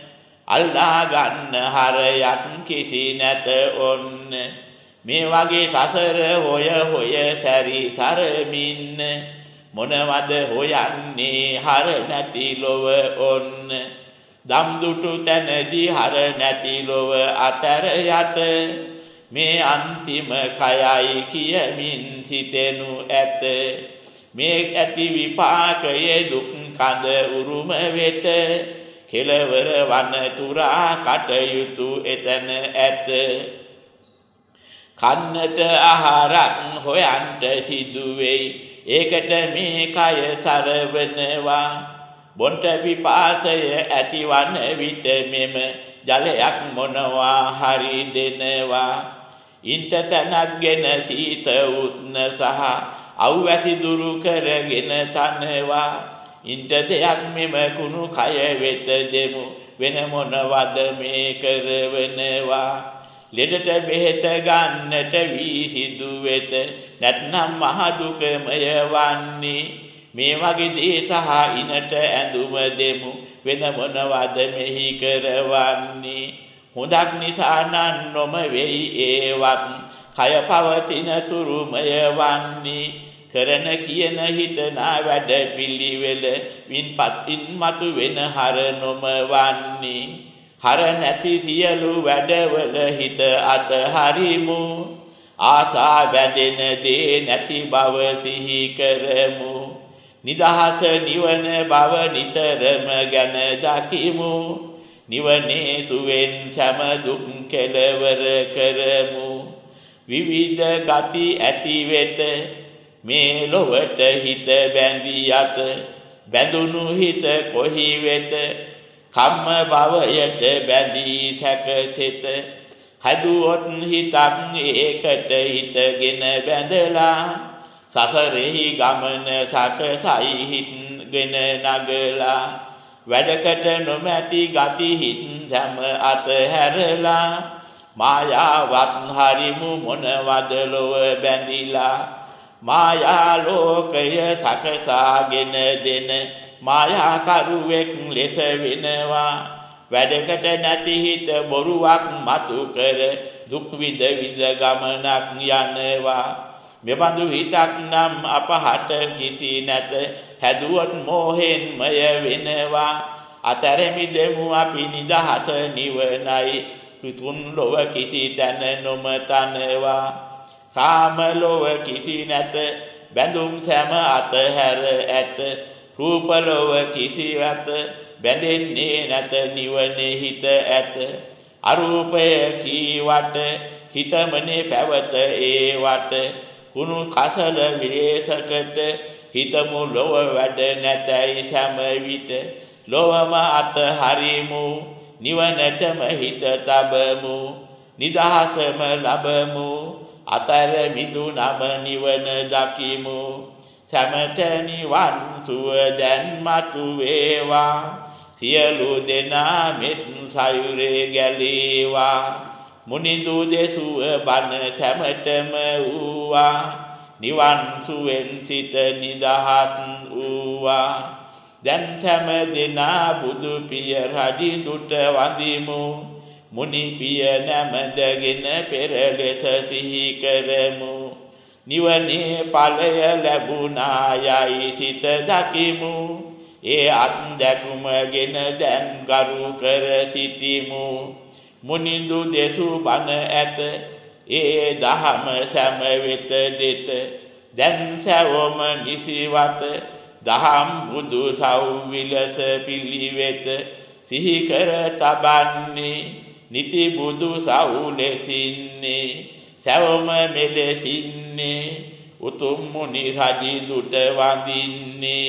අල්ලා ගන්න හරයක් කිසි නැත ඔන්න මේ වගේ සසර හොය හොය සැරි සරමින්න මොනවද හොයන්නේ හර නැති ලොව ඔන්න දම් දුටු තැනදී හර නැති ලොව අතර යත මේ අන්තිම කයයි කියමින් සිතෙනු ඇත මේ ඇති විපාකයේ දුක් කඳ උරුම වෙත කෙලවර වන තුරා කටයුතු එතන ඇත කන්නට ආහාරක් හොයන්ට සිදු වෙයි ඒකට මේ කය සරවනවා බොන්ට විපාසය ඇතිවන විට මෙම ජලයක් මොනවා හරි දෙනවා ඉන්ට තැනක්ගෙන සීත උත්න සහ අවැසි දුරු කරගෙන තනවා ඉන්ට දෙයක් මෙම කුණු කය වෙත දෙමු වෙන මොනවද මේ කරවනවා ලෙඩට බෙහෙත ගන්නට වී සිදු වෙත නැත්නම් මහ දුකමය වන්නේ මේ වගේ දේ සහ ඉනට ඇඳුම දෙමු වෙන මොනවද මෙහි කරවන්නේ හොඳක් නිසා නම් නොම වෙයි ඒවත් කය පවතින තුරුමය වන්නේ කරන කියන හිතන වැඩ පිළිවෙල වින්පත්ින් මතු වෙන හර නොම වන්නේ හර නැති සියලු වැඩවල හිත අත හරිමු ආසා බැඳෙන දේ නැති බව සිහි කරමු නිදහස නිවන බව නිතරම ගැන දකිමු නිවනේ සුවෙන් සම දුක් කෙලවර කරමු විවිධ ගති ඇති වෙත මේ ලොවට හිත බැඳී යත බැඳුණු හිත කොහි වෙත කම්ම භවයට බැඳී සැකසෙත හදුවොත් හිතක් ඒකට හිතගෙන බැඳලා සසරෙහි ගමන සකසයි හිත්ගෙන නගලා වැඩකට නොමැති ගති හිත් සැම අතහැරලා මායාවත් හරිමු මොනවද ලොව බැඳිලා මායා ලෝකය සකසාගෙන දෙන මායා කරුවෙක් ලෙස වෙනවා වැඩකට නැති හිත බොරුවක් මතු කර දුක් විඳ විඳ ගමනක් යනවා මෙබඳු හිතක් නම් අපහට කිසි නැත හැදුවොත් මෝහෙන්මය වෙනවා අතරෙමි දෙමු අපි නිදහස නිවනයි තුන් ලොව කිසි තැන නොමතනවා කාම ලොව කිසි නැත බැඳුම් සැම අතහැර ඇත රූප ලොව කිසිවත බැඳෙන්නේ නැත නිවනේ හිත ඇත අරූපය කීවට හිතමනේ පැවත ඒවට කුණු කසල විරේසකට හිතමු ලොව වැඩ නැතයි සෑම විට ලොවම අත හරිමු නිවනටම හිත තබමු නිදහසම ලබමු අතර මිදුනම නිවන දකිමු සමත නිවන් සුව දැන් මතු වේවා සියලු දෙනා මෙත් සයුරේ ගැලේවා මුනිදු දෙසුව බණ සැමටම වූවා නිවන් සුවෙන් සිත නිදහත් වූවා දැන් සැම දෙනා බුදු පිය රජිඳුට වඳිමු මුනි පිය නැමදගෙන පෙර ලෙස සිහි කරමු නිවනේ ඵලය ලැබුණා යයි සිත දකිමු ඒ අත්දැකුමගෙන දැන් ගරු කර සිටිමු මුනිඳු දෙසු බණ ඇත ඒ දහම සැම වෙත දෙත දැන් සැවොම නිසිවත දහම් බුදු සෞවිලස පිළිවෙත සිහි කර තබන්නේ නිති බුදු සෞලෙසින්නේ සැවොම මෙලෙසින්නේ උතුම් මුනි රජිඳුට වඳින්නේ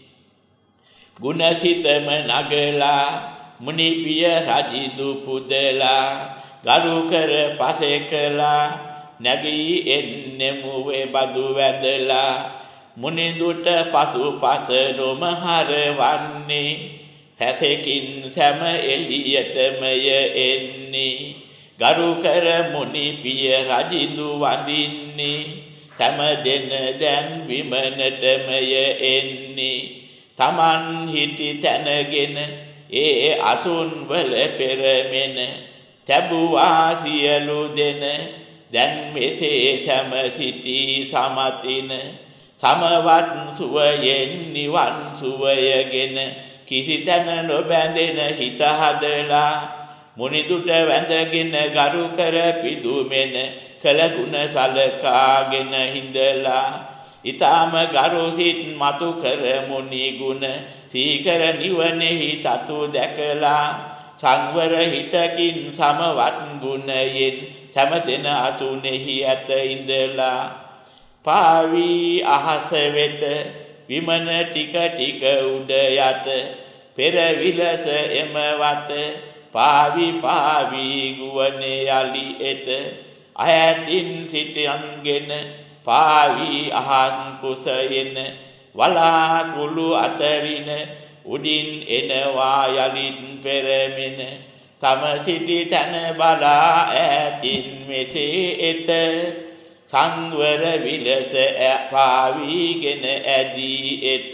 ගුණසිතම නගලා මුනි පිය රජිඳු පුදලා ගරු කර පසෙකලා නැගී එන්නෙමු වේ බදු වැඳලා මුනිඳුට පසු පස නොම හරවන්නේ හැසකින් සැම එළියටමය එන්නේ ගරු කර මුනි පිය රජිඳු වඳින්නේ සැම දෙන දැන් විමනටමය එන්නේ තමන් හිටි තැනගෙන ඒ අසුන් වල පෙරමෙන තැබුවා සියලු දෙන දැන් මෙසේ සැම සිටි සමතින සමවත් සුවයෙන් නිවන් සුවයගෙන කිසි තැන නොබැඳෙන හිත හදලා මුනිදුට වැඳගෙන ගරු කර පිදුමෙන කළ ගුණ සලකාගෙන හිඳලා ඊතම ගරු සිත් මතු කර මුනි ගුණ සීකර නිවනෙහි තතු දැකලා සංවර හිතකින් සමවත් ගුණයෙන් සමතෙන අතුනේහි ඇත ඉඳලා පාවි අහස වෙත විමන ටික ටික උඩ යත පෙර විලස එම වත පාවි පාවි ගුවනේ යලි එත අයතින් සිටියන්ගෙන පාවි අහන් කුසයෙන් වලාකුළු අතරින උඩින් එනවා යලින් පෙරමෙන තම සිටි තන බලා ඈතින් මෙසේ එත සංවර විලස පාවිගෙන ඇදී එත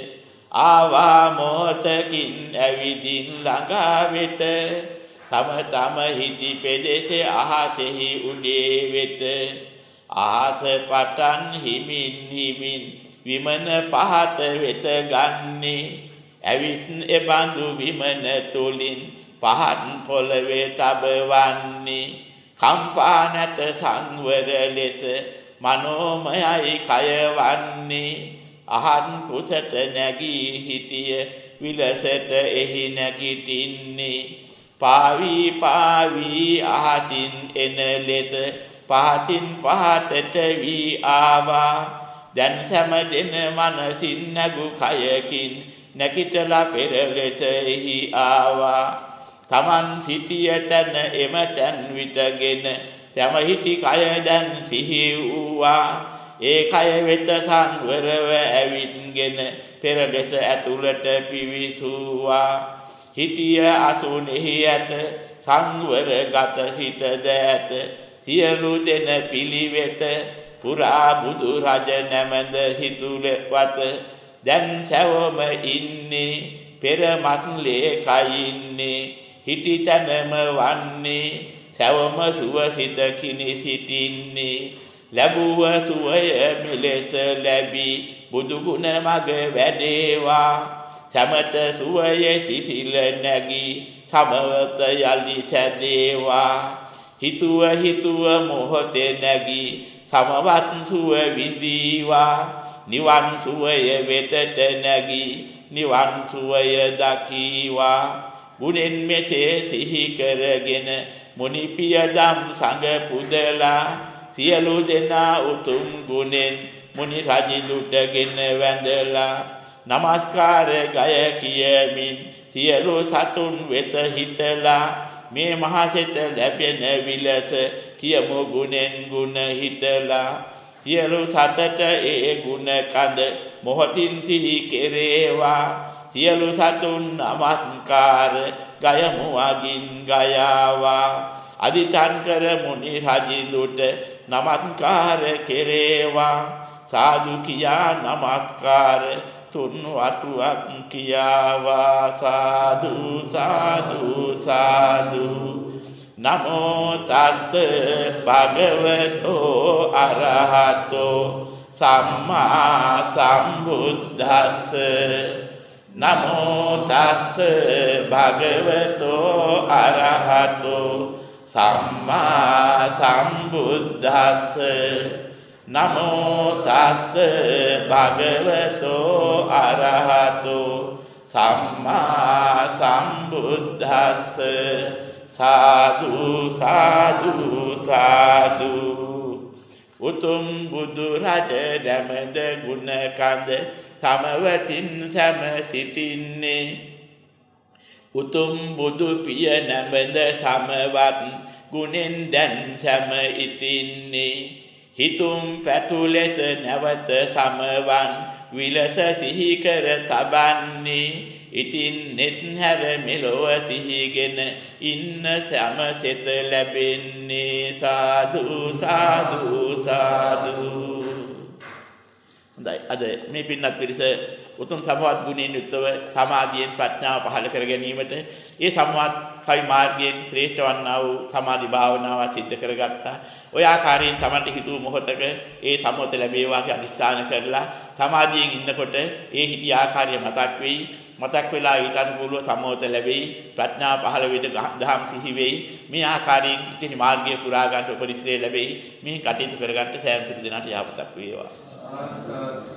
ආවා මොහතකින් ඇවිදින් ළඟා වෙත තම තම හිටි පෙදෙසේ අහසෙහි උඩේ වෙත ආත පටන් හිමින් හිමින් විමන පහත වෙත ගන්නේ ඇවිත් එබඳු විමන තුලින් පහත් පොළවේ තබවන්නේ කම්පා නැත සංවර ලෙස මනෝමයයි කය වන්නේ අහන් කුසට නැගී හිටිය විලසට එහි නැගිටින්නේ පාවි පාවි අහසින් එන ලෙස පහතින් පහතට වී ආවා දැන් සෑම දෙන මනසින් නැගු කයකින් නැකිටලා පෙර ලෙස එහි ආවා තමන් සිටිය තැන එම තැන් විටගෙන සෑම හිටි කය දැන් සිහි වූවා ඒ කය වෙත සංවරව ඇවිත්ගෙන පෙර ලෙස ඇතුළට පිවිසුවා හිටිය අතුනේහි ඇත සංවර ගත සිත දැත සියලු දෙන පිළිවෙත පුරා බුදු රජ නැමඳ හිතුලවත දැන් සැවම ඉන්නේ පෙර මත්ලේ කයින්නේ හිටි තැනම වන්නේ සැවම සුවසිත කිනි සිටින්නේ ලැබුව සුවය මෙලෙස ලැබී බුදු ගුණ මග වැඩේවා සමත සුවය සිසිල නැගී සමවත යලි සැදේවා හිතුව හිතුව මොහොතේ නැගී සමවත් සුව විඳීවා නිවන් සුවය වෙතට නැගී නිවන් සුවය දකීවා ගුණෙන් මෙසේ සිහි කරගෙන මුනි පියදම් සංඝ පුදලා සියලු දෙනා උතුම් ගුණෙන් මුනි රජුටගෙන වැඳලා නමස්කාර ගය කියමින් සියලු සතුන් වෙත හිතලා මේ මහසෙත ලැබෙන විලස කියමු ගුණෙන් ගුණ හිතලා සියලු සතට ඒ ගුණ කඳ මොහොතින් සිහි කෙරේවා සියලු සතුන් නමස්කාර ගයමු අගින් ගයාවා අදිටන් කර මුනි රජුට නමස්කාර කෙරේවා සාදු කියා නමස්කාර තුන් වටුවක් කියාවා සාදු සාදු සාදු නමෝ තස්ස භගවතෝ අරහතෝ සම්මා සම්බුද්දස්ස නමෝ තස්ස භගවතෝ අරහතෝ සම්මා සම්බුද්දස්ස නමෝ තස්ස භගවතෝ අරහතෝ සම්මා සම්බුද්දස්ස සාදු සාදු සාදු උතුම් බුදු රජ නැමද ගුණ කඳ සමවතින් සම සිටින්නේ උතුම් බුදු පිය නැමද සමවත් ගුණෙන් දැන් සම ඉතින්නේ හිතුම් පැතුලෙත නැවත සමවන් විලස සිහි කර තබන්නේ ඉතින් net හැර මෙලොව සිහිගෙන ඉන්න සමසෙත ලැබෙන්නේ සාදු සාදු සාදු අද මේ පින්නත් පිරිස උතුම් සමවත් ගුණයෙන් යුක්තව සමාධියෙන් ප්‍රඥාව පහළ කර ගැනීමට ඒ සමවත් කයි මාර්ගයෙන් ශ්‍රේෂ්ඨ වන්නා වූ සමාධි භාවනාව සිද්ධ කරගත්තා. ඔය ආකාරයෙන් තමන්ට හිතුව මොහොතක ඒ සමෝත ලැබේවා කියලා අදිෂ්ඨාන කරලා සමාධියෙන් ඉන්නකොට ඒ හිතී ආකාරය මතක් වෙයි. මතක් වෙලා ඊට අනුකූලව සමෝත ලැබෙයි. ප්‍රඥාව පහළ වෙද දහම් සිහි වෙයි. මේ ආකාරයෙන් ඉතින් මාර්ගය පුරා ගන්න උපරිශ්‍රය ලැබෙයි. මේ කටයුතු කර ගන්නට සෑම සිදු දෙනාට යහපතක් වේවා.